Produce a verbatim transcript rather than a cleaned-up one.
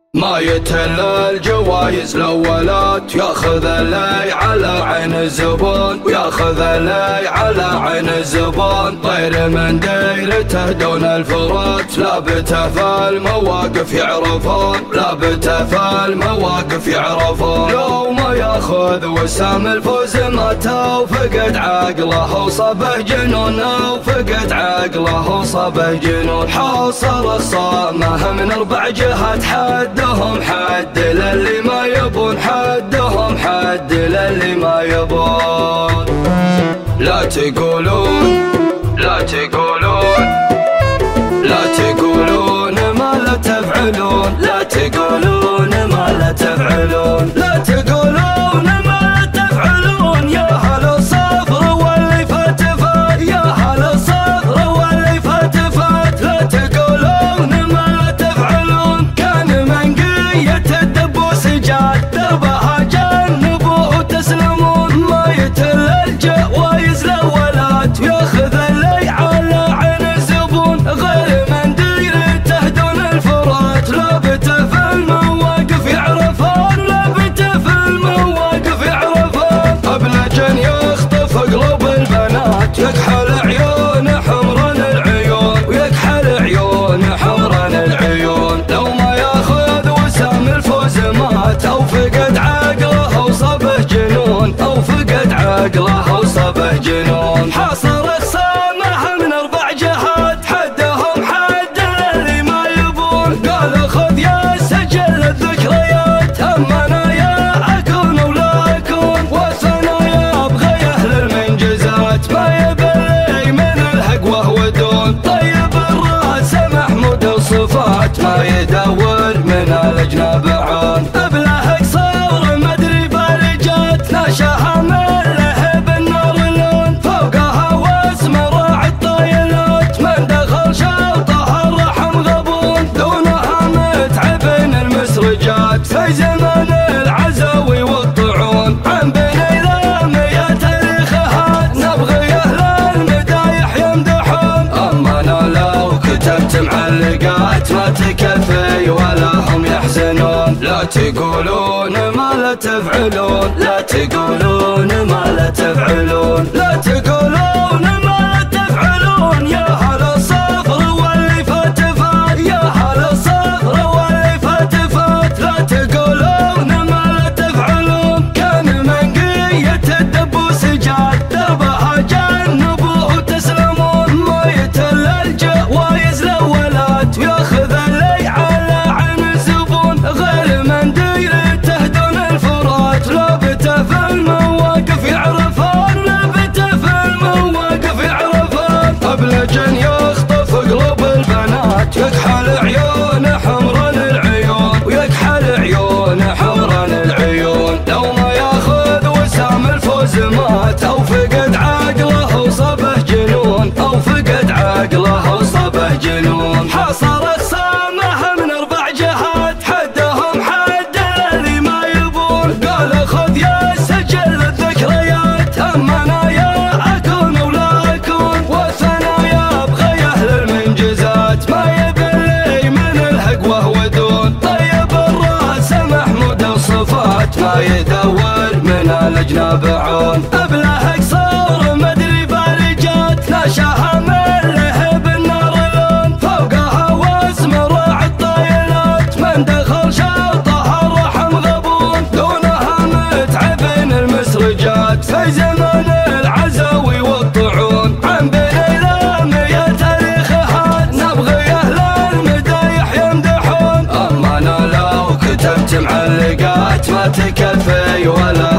ما يتل الجوايز الأولات، ياخذ اللي على عين الزبون، وياخذ اللي على عين الزبون. غير من ديرته دون الفرات، لابته في المواقف يعرفون، لابته في المواقف يعرفون. لو ما ياخذ وسام الفوز ماته، وفقد عقله وصبه جنون، وفقد عقله وصبه جنون. حاصر الصامه من اربع جهات، حدهم حد للي ما يبون، حدهم حد للي ما يبون. لا تقولون لا تقولون لا تقولون ما لا تفعلون، لا تقولون ما لا تفعلون، لا تقولون ما لا تفعلون. يا هل الصفر واللي فات فات، يا هل الصفر واللي فات فات. لا تقولون ما لا تفعلون، كان منقية الدبوس جاد، دربها جنبوه وتسلمون. ما يتل الجوايز الأولات، وياخذ اللي على عين الزبون. غير من ديرته دون الفرات، لابته في المواقف يعرفون، لابته في المواقف يعرفون. أبلجن يخطف قلوب البنات، يكحل عيون حمرا العيون، ويكحل عيون حمرا العيون. لو ما ياخذ وسام الفوز مات، أو فقد عقله وصبه جنون، أو فقد عقله وصبه جنون. حاصر الصامه من اربع جهات، حدهم حد اللي ما يبون. قال خذ يا سجل الذكريات، اما انا يا اكون ولا اكون. والثنايا ابغى اهل المنجزات، ما يبلي من الحق وهو دون. طيب الراس محمود الصفات، ما يدور من الاجناب عون. ابله قصور مدري بارجات، ناشها من لهب النار اللون. فوقها واسم راعي الطايلات، من دخل شوطها الرحم غبون. دونها متعبين المسرجات، في زمن العزاوي والطعون. عن بني لامية تاريخها، نبغي اهل المدايح يمدحون. اما انا لو كتبت معلقات، ما تكفي ولا هم يحزنون. لا تقولون ما لا تفعلون، لا تقولون ما لا تفعلون، لا تقولون ما لا تفعلون. يا هل الصفر واللي فات فات، يا هل الصفر واللي فات فات. لا تقولون ما لا تفعلون، كان منقية الدبوس جاد، دربها جنبوه وتسلمون. ما يتل الجوايز الأولات، وياخذ اللي على عين الزبون. غير من ديرته دون الفرات، لابته في المواقف يعرفون، لابته في المواقف يعرفون. أبلجن يخطف قلوب البنات، يكحل عيون حمرا العيون، ويكحل عيون حمرا العيون. لو ما ياخذ وسام الفوز مات، أو فقد عقله وصبه جنون، أو فقد عقله وصبه جنون. حاصر الصامه من اربع جهات، حدهم حد اللي ما يبون. قال خذ يا سجل الذكريات، اما انا يا اكون ولا اكون. والثنايا ابغى اهل المنجزات، ما يبلي من الحق وهو دون. طيب الراس محمود الصفات، ما يدور من الاجناب عون. ابله قصور مدري بارجات، ناشها من لهب النار اللون. فوقها واسم راعي الطايلات، من دخل شوطها الرحم غبون. دونها متعبين المسرجات، في زمن العزاوي والطعون. عن بني لامية تاريخها، نبغي اهل المدايح يمدحون. اما انا لو كتبت معلقات، ما تكفي ولا